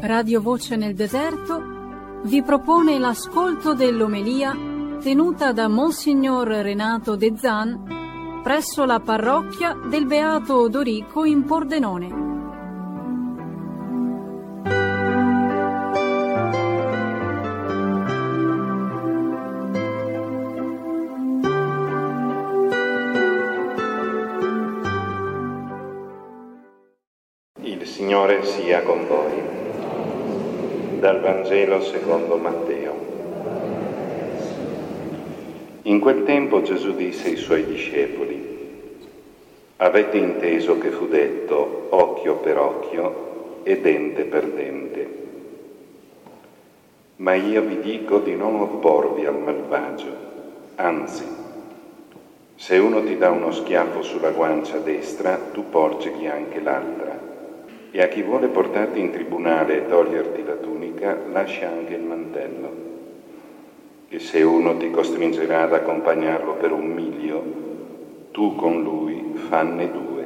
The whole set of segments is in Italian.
Radio Voce nel Deserto vi propone l'ascolto dell'omelia tenuta da Monsignor Renato De Zan presso la parrocchia del Beato Odorico in Pordenone. Il Signore sia con voi. Dal Vangelo secondo Matteo. In quel tempo Gesù disse ai suoi discepoli: avete inteso che fu detto occhio per occhio e dente per dente. Ma io vi dico di non opporvi al malvagio, anzi, se uno ti dà uno schiaffo sulla guancia destra, tu porgigli anche l'altra. E a chi vuole portarti in tribunale e toglierti la tunica, lascia anche il mantello. E se uno ti costringerà ad accompagnarlo per 1 miglio, tu con lui fanne 2.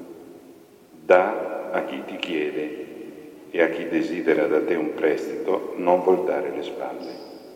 Dà a chi ti chiede, e a chi desidera da te un prestito, non voltare le spalle.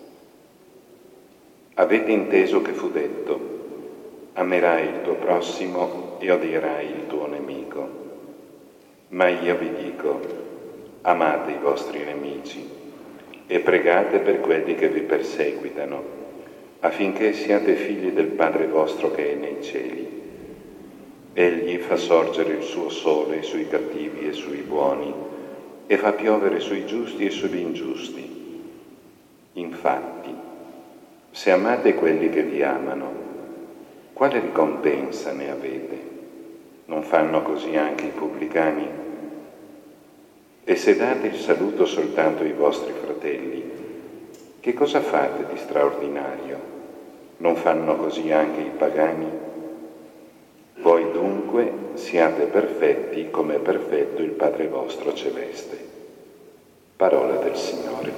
Avete inteso che fu detto: amerai il tuo prossimo e odierai il tuo nemico. Ma io vi dico, amate i vostri nemici e pregate per quelli che vi perseguitano, affinché siate figli del Padre vostro che è nei cieli. Egli fa sorgere il suo sole sui cattivi e sui buoni, e fa piovere sui giusti e sugli ingiusti. Infatti, se amate quelli che vi amano, quale ricompensa ne avete? Non fanno così anche i pubblicani? E se date il saluto soltanto ai vostri fratelli, che cosa fate di straordinario? Non fanno così anche i pagani? Voi dunque siate perfetti come è perfetto il Padre vostro celeste. Parola del Signore.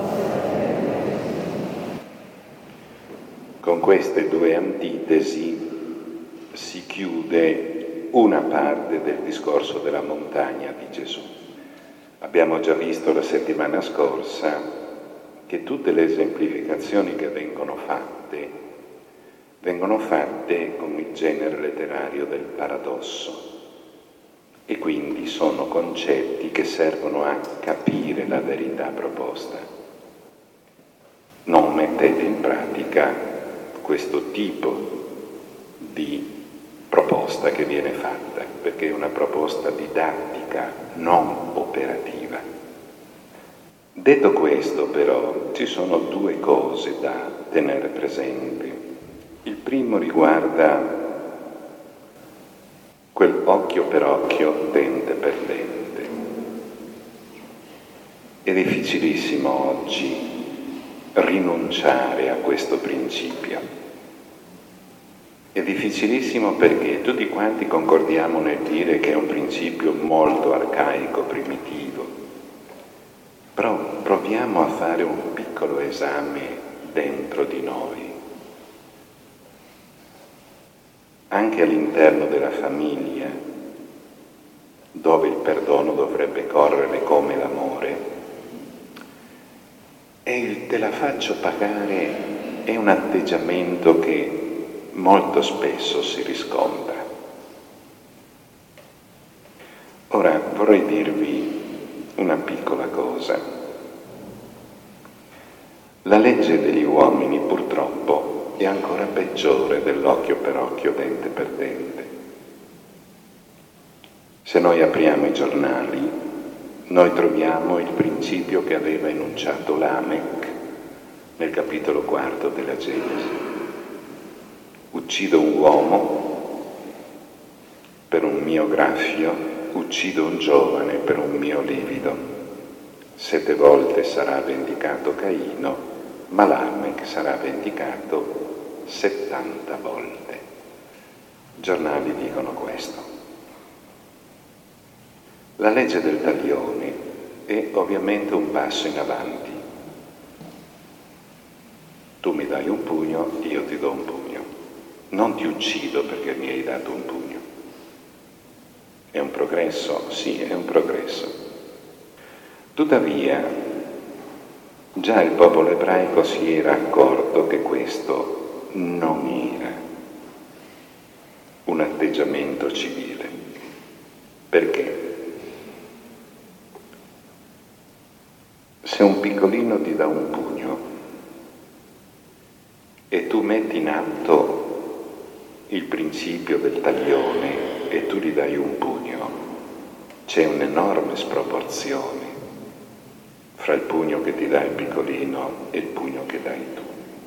Con queste 2 antitesi si chiude una parte del discorso della montagna di Gesù. Abbiamo già visto la settimana scorsa che tutte le esemplificazioni che vengono fatte con il genere letterario del paradosso, e quindi sono concetti che servono a capire la verità proposta. Non mettete in pratica questo tipo di proposta che viene fatta, perché è una proposta didattica, non operativa. Detto questo, però, ci sono 2 cose da tenere presenti. Il primo riguarda quel occhio per occhio, dente per dente. È difficilissimo oggi rinunciare a questo principio. È difficilissimo perché tutti quanti concordiamo nel dire che è un principio molto arcaico, primitivo. Però proviamo a fare un piccolo esame dentro di noi. Anche all'interno della famiglia, dove il perdono dovrebbe correre come l'amore, e il te la faccio pagare è un atteggiamento che molto spesso si riscontra. Ora vorrei dirvi una piccola cosa. La legge degli uomini purtroppo è ancora peggiore dell'occhio per occhio, dente per dente. Se noi apriamo i giornali, noi troviamo il principio che aveva enunciato Lamech nel capitolo 4 della Genesi. Uccido un uomo per un mio graffio, uccido un giovane per un mio livido. 7 volte sarà vendicato Caino, ma Lamech sarà vendicato 70 volte. I giornali dicono questo. La legge del taglione è ovviamente un passo in avanti. Tu mi dai un pugno, io ti do un pugno. Non ti uccido perché mi hai dato un pugno. È un progresso? Sì, è un progresso. Tuttavia, già il popolo ebraico si era accorto che questo non era un atteggiamento civile. Perché? Se un piccolino ti dà un pugno e tu metti in atto il principio del taglione e tu gli dai un pugno, c'è un'enorme sproporzione fra il pugno che ti dà il piccolino e il pugno che dai tu.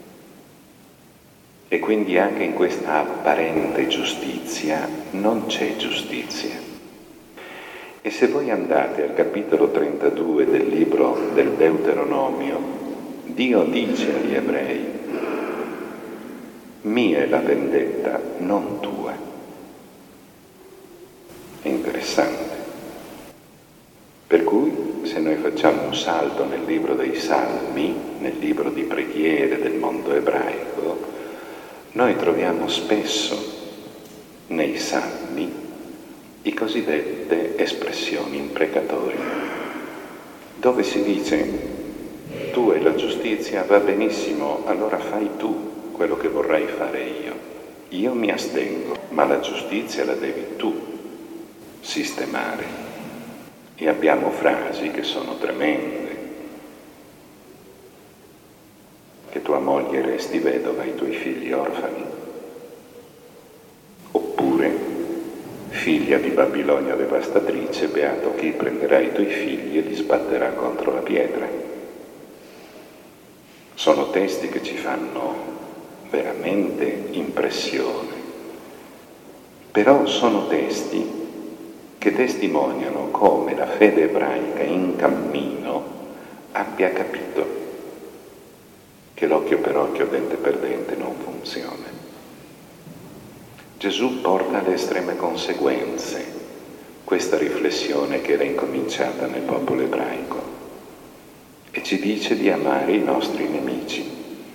E quindi anche in questa apparente giustizia non c'è giustizia. E se voi andate al capitolo 32 del libro del Deuteronomio, Dio dice agli ebrei: mia è la vendetta, non tua. È interessante. Per cui, se noi facciamo un salto nel libro dei Salmi, nel libro di preghiere del mondo ebraico, noi troviamo spesso nei Salmi i cosiddette espressioni imprecatorie, dove si dice: tu e la giustizia va benissimo, allora fai tu quello che vorrai fare io mi astengo, ma la giustizia la devi tu sistemare. E abbiamo frasi che sono tremende: che tua moglie resti vedova e i tuoi figli orfani, oppure figlia di Babilonia devastatrice, beato chi prenderà i tuoi figli e li sbatterà contro la pietra. Sono testi che ci fanno veramente impressione, però sono testi che testimoniano come la fede ebraica in cammino abbia capito che l'occhio per occhio, dente per dente non funziona. Gesù porta alle estreme conseguenze questa riflessione che era incominciata nel popolo ebraico e ci dice di amare i nostri nemici.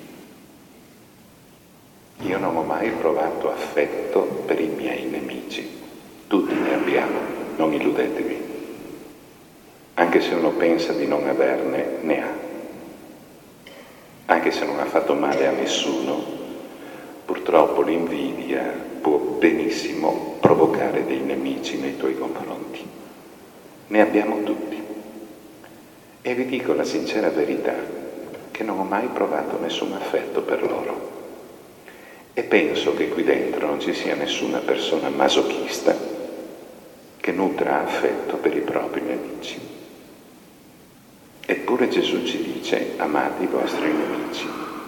Io non ho mai provato affetto per i miei nemici, tutti ne abbiamo, non illudetevi. Anche se uno pensa di non averne, ne ha. Anche se non ha fatto male a nessuno, purtroppo l'invidia può benissimo provocare dei nemici nei tuoi confronti. Ne abbiamo tutti. E vi dico la sincera verità, che non ho mai provato nessun affetto per loro. E penso che qui dentro non ci sia nessuna persona masochista che nutra affetto per i propri nemici. Eppure Gesù ci dice: amate i vostri nemici.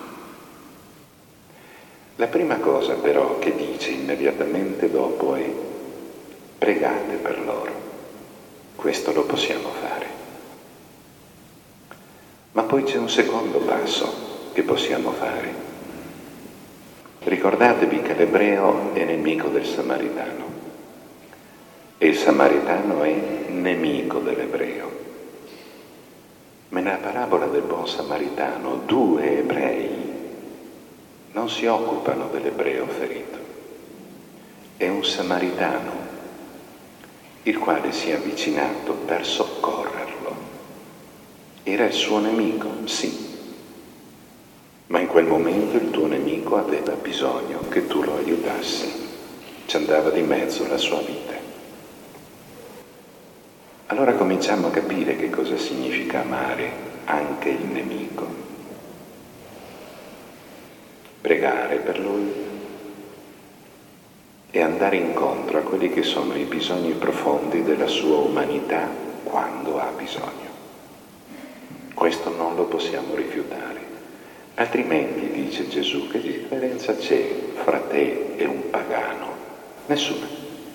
La prima cosa però che dice immediatamente dopo è: pregate per loro. Questo lo possiamo fare. Ma poi c'è un secondo passo che possiamo fare. Ricordatevi che l'ebreo è nemico del samaritano e il samaritano è nemico dell'ebreo. Ma nella parabola del buon samaritano 2 ebrei non si occupano dell'ebreo ferito. È un samaritano il quale si è avvicinato per soccorrerlo. Era il suo nemico, sì, ma in quel momento il tuo nemico aveva bisogno che tu lo aiutassi. Ci andava di mezzo la sua vita. Allora cominciamo a capire che cosa significa amare anche il nemico. Pregare per lui e andare incontro a quelli che sono i bisogni profondi della sua umanità quando ha bisogno. Questo non lo possiamo rifiutare. Altrimenti, dice Gesù, che differenza c'è fra te e un pagano? Nessuna.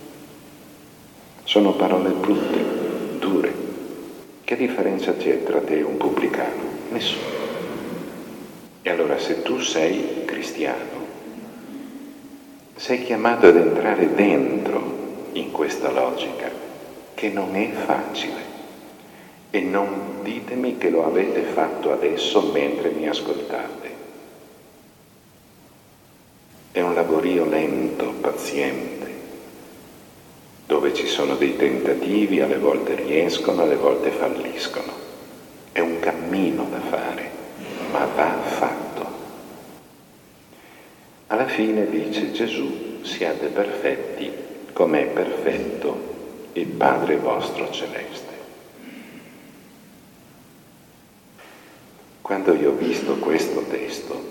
Sono parole brutte, dure. Che differenza c'è tra te e un pubblicano? Nessuna. E allora, se tu sei cristiano, sei chiamato ad entrare dentro in questa logica, che non è facile. E non ditemi che lo avete fatto adesso mentre mi ascoltate. È un lavorio lento, paziente, dove ci sono dei tentativi, alle volte riescono, alle volte falliscono. è un cammino da fare, ma va fatto. Alla fine dice Gesù: siate perfetti come è perfetto il Padre vostro celeste. Quando io ho visto questo testo,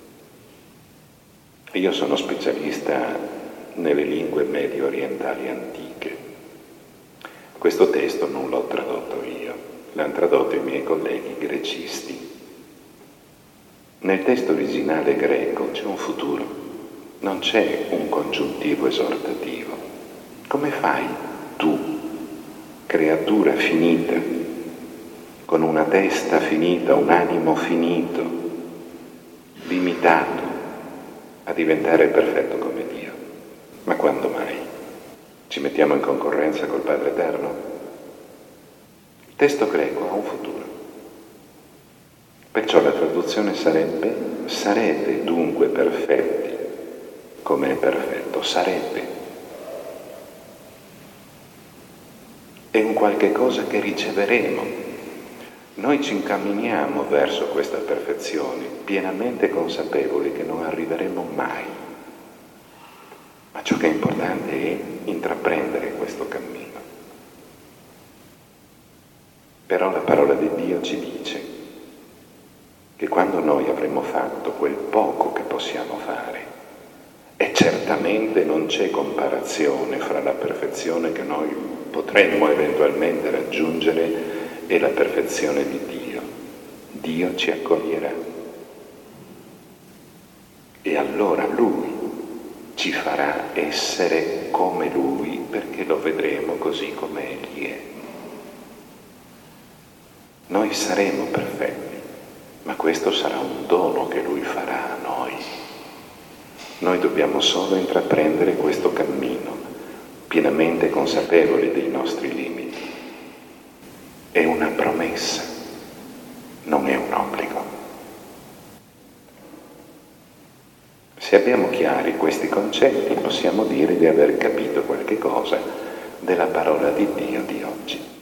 io sono specialista nelle lingue medio orientali antiche. Questo testo non l'ho tradotto io, l'hanno tradotto i miei colleghi grecisti. Nel testo originale greco c'è un futuro, non c'è un congiuntivo esortativo. Come fai tu, creatura finita, con una testa finita, un animo finito, limitato, a diventare perfetto come Dio? Ma quando mai? Ci mettiamo in concorrenza col Padre Eterno? Il testo greco ha un futuro. Perciò la traduzione sarebbe: sarete dunque perfetti come è perfetto. Sarete. È un qualche cosa che riceveremo. Noi ci incamminiamo verso questa perfezione, pienamente consapevoli che non arriveremo mai. Ma ciò che è importante è intraprendere questo cammino. Però la parola di Dio ci dice che quando noi avremo fatto quel poco che possiamo fare, e certamente non c'è comparazione fra la perfezione che noi potremmo eventualmente raggiungere e la perfezione di Dio, Dio ci accoglierà. E allora Lui ci farà essere come Lui, perché lo vedremo così come Egli è. Noi saremo perfetti, ma questo sarà un dono che Lui farà a noi. Noi dobbiamo solo intraprendere questo cammino, pienamente consapevoli dei nostri limiti. È una promessa, non è un obbligo. Se abbiamo chiari questi concetti, possiamo dire di aver capito qualche cosa della parola di Dio di oggi.